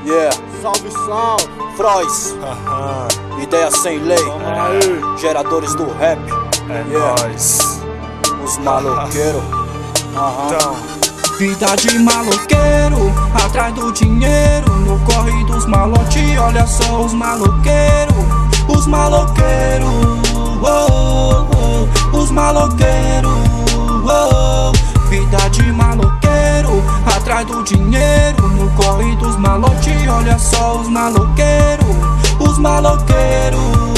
Yeah, Salve, salve. Frois, ideia sem lei, Aí. geradores do rap. É Yeah. nóis. Os maloqueiros. Então, Vida de maloqueiro, atrás do dinheiro, no corre dos malote, olha só os maloqueiros, os maloqueiros, oh, oh, os maloqueiros, oh, oh. Vida de maloqueiro, atrás do dinheiro, no corre dos malote, olha só os maloqueiros, os maloqueiros,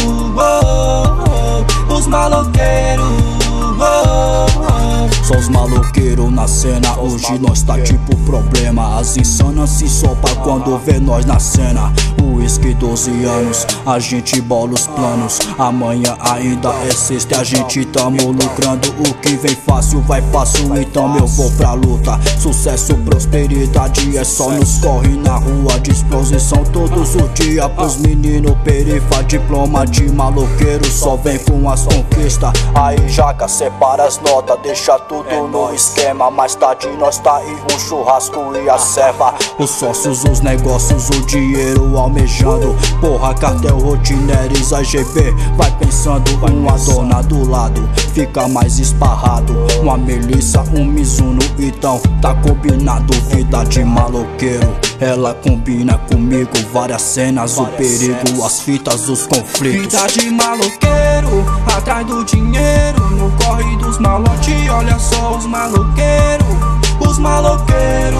oh, oh, os maloqueiros, oh, oh. Só os maloqueiros na cena, hoje nós tá tipo problema. As insanas se sopa quando vê nós na cena. Whisky 12 anos, a gente bola os planos. Amanhã ainda é sexta e a gente tamo lucrando. O que vem fácil vai fácil, então eu vou pra luta. Sucesso, prosperidade é só nos corre na rua. Disposição todos os dias pros meninos perifa. Diploma de maloqueiro só vem com as conquistas. Aí jaca, separa as notas, deixa tudo no esquema. Mais tarde nós tá aí um churrasco e a ceva. Os sócios, os negócios, o dinheiro almejando. Porra, cartel, rotineres, a GB vai pensando. Uma dona do lado fica mais esparrado. Uma Melissa, um Mizuno, então tá combinado. Vida de maloqueiro, ela combina comigo. Várias cenas, o perigo, as fitas, os conflitos. Vida de maloqueiro, atrás do dinheiro, no corre dos malote, olha só os maloqueiros, os maloqueiros,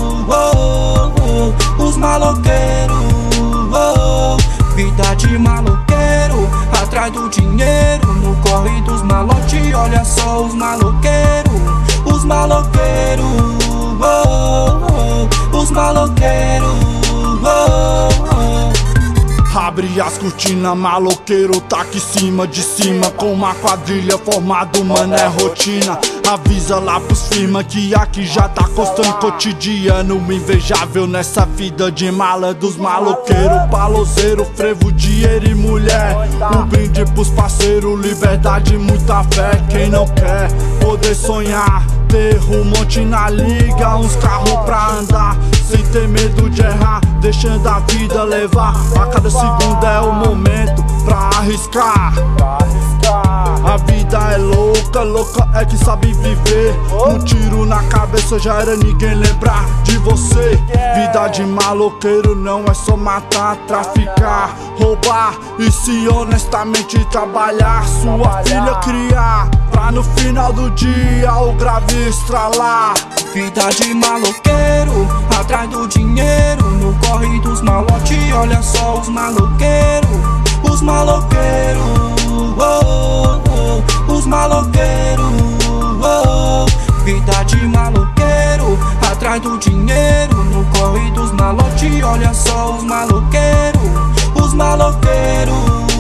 oh, oh, os maloqueiros, oh, oh. Vida de maloqueiro, atrás do dinheiro, no corre dos malote, olha só os maloqueiros, os maloqueiros, oh, oh, os maloqueiros, oh, oh. Abre as cortinas, maloqueiro tá aqui cima de cima. Com uma quadrilha formado, mano, é rotina. Avisa lá pros firma que aqui já tá costando cotidiano. Invejável nessa vida de mala dos maloqueiros. Palozeiro, frevo, dinheiro e mulher. Um brinde pros parceiros, liberdade, muita fé. Quem não quer poder sonhar, ter um monte na liga, uns carros pra andar, sem ter medo de errar, deixando a vida levar. A cada segundo é o momento pra arriscar. A vida é louca, louca é que sabe viver. Um tiro na cabeça já era ninguém lembrar de você. Vida de maloqueiro não é só matar, traficar, roubar e se honestamente trabalhar. Sua filha criar, pra no final do dia o grave estralar. Vida de maloqueiro, atrás do dinheiro, no corre dos malote, olha só os maloqueiros, os maloqueiros, oh, oh, os maloqueiros, oh, oh. Vida de maloqueiro, atrás do dinheiro, no corre dos malote, olha só os maloqueiros, os maloqueiros,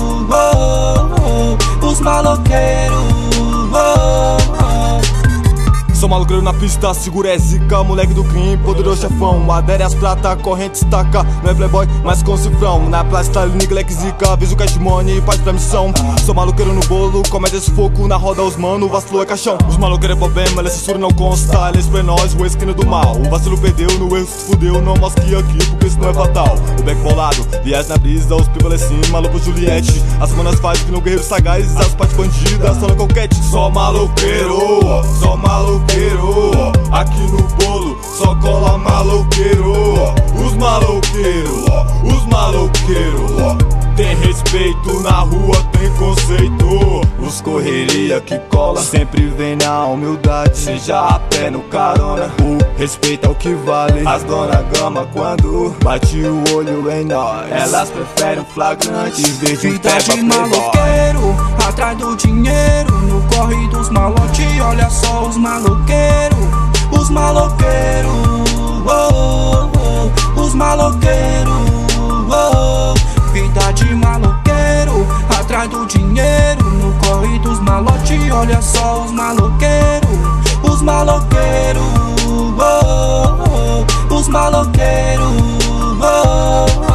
oh, oh, os maloqueiros, oh, oh. sou maloqueiro na pista, segura é zica, moleque do crime, poderoso chefão. Adere as prata, corrente estaca, não é playboy, mas com cifrão. Na plasta, nigleck zica, aviso cash money, parte pra missão. Sou maloqueiro no bolo, comédia esse foco, na roda os mano, o vacilo é caixão. Os maloqueiros é problema, ele censura não consta, ele é nós, o esquina do mal. O vacilo perdeu, no erro se fudeu, não mosque aqui, porque isso não é fatal. O back bolado, viés na brisa, os people assim, maluco Juliette. As manas faz que no guerreiro sagaz, as partes bandidas, só na coquete. Só maloqueiro, só maloqueiro. Aqui no bolo só cola maloqueiro. Os maloqueiros, os maloqueiros. Tem respeito na rua, tem conceito. Os correria que cola sempre vem na humildade. Seja a pé no carona, o respeito é o que vale. As dona gama quando bate o olho em nós, elas preferem um flagrante em vez de um Vida peba de maloqueiro, atrás do dinheiro, no corre dos malote, olha só os maloqueiros, os maloqueiros, oh, oh, os maloqueiros, oh, oh. Vida de maloqueiro, atrás do dinheiro, no corre dos malote, olha só os maloqueiros, os maloqueiros, oh, oh, os maloqueiros, oh, oh.